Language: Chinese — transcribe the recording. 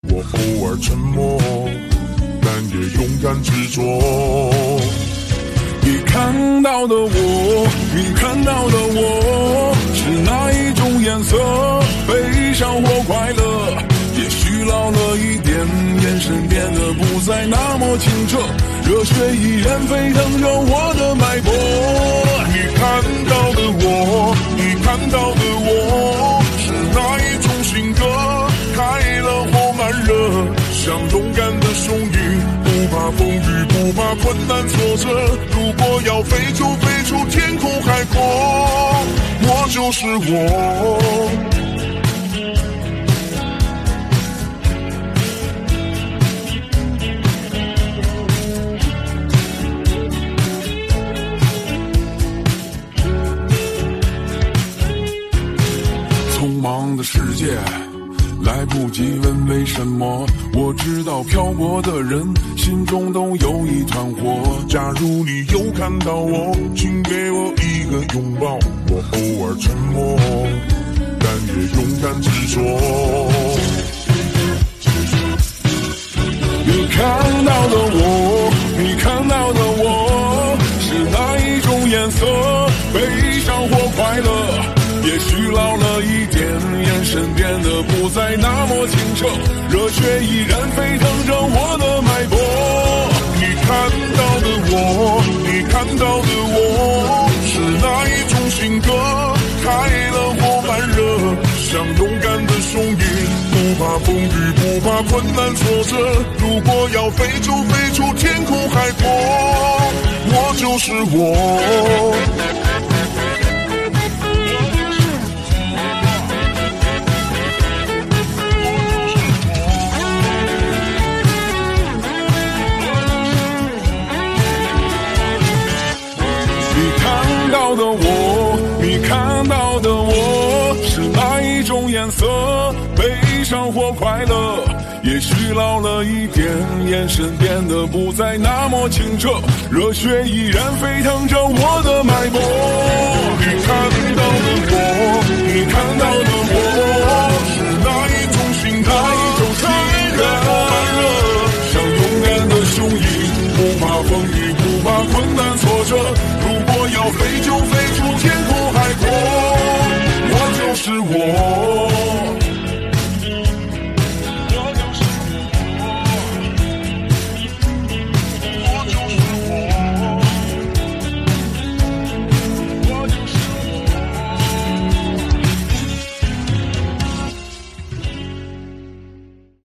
我偶尔沉默，但也勇敢执着。你看到的我，你看到的我，是哪一种颜色？悲伤或快乐？也许老了一点，眼神变得不再那么清澈，热血依然沸腾着我的脉搏。你看到的我，你看到的我，是哪一种性格？开了或慢热，像勇敢的雄鹰，不怕风雨，不怕困难挫折。如果要飞就飞出天空海阔，我就是我。匆忙的世界，来不及问为什么，我知道漂泊的人心中都有一团火。假如你有看到我，请给我一个拥抱。我偶尔沉默，但也勇敢执着。你看到的我，你看到的我，是哪一种颜色？悲伤或快乐？也许老了一点，眼神变得不再那么清澈，热血依然沸腾着我的脉搏。你看到的我，你看到的我，是哪一种性格？开了或慢热，像勇敢的雄鹰，不怕风雨，不怕困难挫折。如果要飞就飞出天空海阔，我就是我。你看到的我，是哪一种颜色？悲伤或快乐？也许老了一点，眼神变得不再那么清澈，热血依然沸腾着我的脉搏。你看到的我，你看到的我，是